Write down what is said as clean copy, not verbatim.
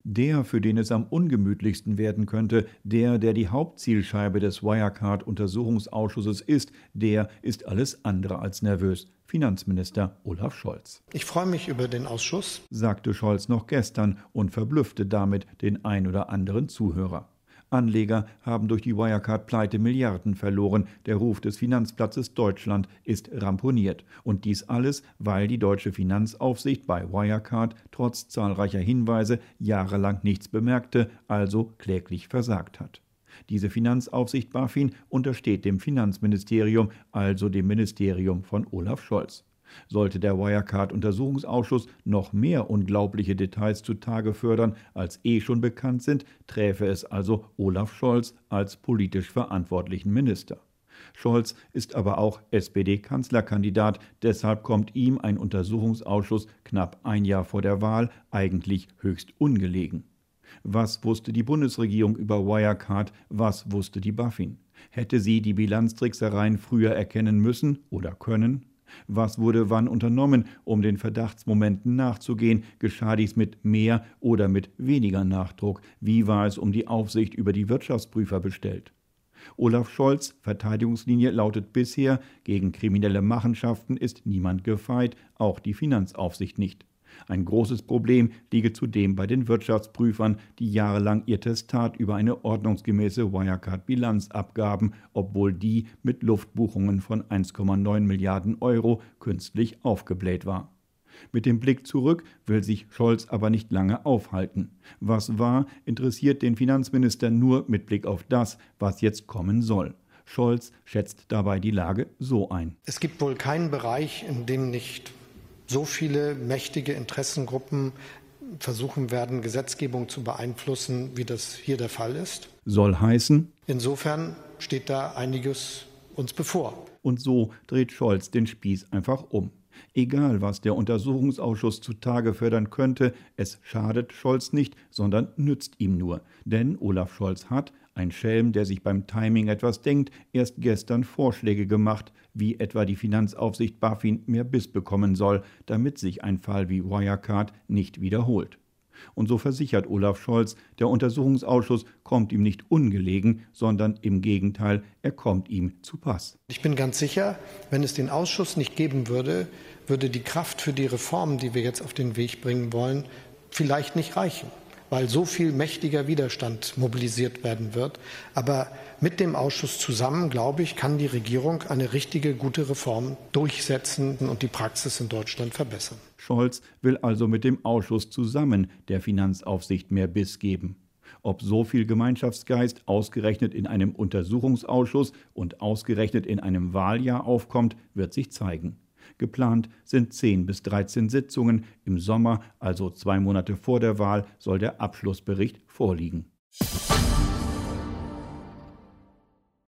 Der, für den es am ungemütlichsten werden könnte, der die Hauptzielscheibe des Wirecard-Untersuchungsausschusses ist, der ist alles andere als nervös. Finanzminister Olaf Scholz. Ich freue mich über den Ausschuss, sagte Scholz noch gestern und verblüffte damit den ein oder anderen Zuhörer. Anleger haben durch die Wirecard-Pleite Milliarden verloren. Der Ruf des Finanzplatzes Deutschland ist ramponiert. Und dies alles, weil die deutsche Finanzaufsicht bei Wirecard trotz zahlreicher Hinweise jahrelang nichts bemerkte, also kläglich versagt hat. Diese Finanzaufsicht BaFin untersteht dem Finanzministerium, also dem Ministerium von Olaf Scholz. Sollte der Wirecard-Untersuchungsausschuss noch mehr unglaubliche Details zutage fördern, als schon bekannt sind, träfe es also Olaf Scholz als politisch verantwortlichen Minister. Scholz ist aber auch SPD-Kanzlerkandidat, deshalb kommt ihm ein Untersuchungsausschuss knapp ein Jahr vor der Wahl eigentlich höchst ungelegen. Was wusste die Bundesregierung über Wirecard, was wusste die BaFin? Hätte sie die Bilanztricksereien früher erkennen müssen oder können? Was wurde wann unternommen, um den Verdachtsmomenten nachzugehen? Geschah dies mit mehr oder mit weniger Nachdruck? Wie war es um die Aufsicht über die Wirtschaftsprüfer bestellt? Olaf Scholz' Verteidigungslinie lautet bisher, gegen kriminelle Machenschaften ist niemand gefeit, auch die Finanzaufsicht nicht. Ein großes Problem liege zudem bei den Wirtschaftsprüfern, die jahrelang ihr Testat über eine ordnungsgemäße Wirecard-Bilanz abgaben, obwohl die mit Luftbuchungen von 1,9 Milliarden Euro künstlich aufgebläht war. Mit dem Blick zurück will sich Scholz aber nicht lange aufhalten. Was war, interessiert den Finanzminister nur mit Blick auf das, was jetzt kommen soll. Scholz schätzt dabei die Lage so ein. Es gibt wohl keinen Bereich, in dem nicht so viele mächtige Interessengruppen versuchen werden, Gesetzgebung zu beeinflussen, wie das hier der Fall ist. Soll heißen? Insofern steht da einiges uns bevor. Und so dreht Scholz den Spieß einfach um. Egal, was der Untersuchungsausschuss zutage fördern könnte, es schadet Scholz nicht, sondern nützt ihm nur. Denn Olaf Scholz hat, ein Schelm, der sich beim Timing etwas denkt, erst gestern Vorschläge gemacht, wie etwa die Finanzaufsicht BaFin mehr Biss bekommen soll, damit sich ein Fall wie Wirecard nicht wiederholt. Und so versichert Olaf Scholz, der Untersuchungsausschuss kommt ihm nicht ungelegen, sondern im Gegenteil, er kommt ihm zu Pass. Ich bin ganz sicher, wenn es den Ausschuss nicht geben würde, würde die Kraft für die Reformen, die wir jetzt auf den Weg bringen wollen, vielleicht nicht reichen, weil so viel mächtiger Widerstand mobilisiert werden wird. Aber mit dem Ausschuss zusammen, glaube ich, kann die Regierung eine richtige, gute Reform durchsetzen und die Praxis in Deutschland verbessern. Scholz will also mit dem Ausschuss zusammen der Finanzaufsicht mehr Biss geben. Ob so viel Gemeinschaftsgeist ausgerechnet in einem Untersuchungsausschuss und ausgerechnet in einem Wahljahr aufkommt, wird sich zeigen. Geplant sind 10 bis 13 Sitzungen. Im Sommer, also 2 Monate vor der Wahl, soll der Abschlussbericht vorliegen.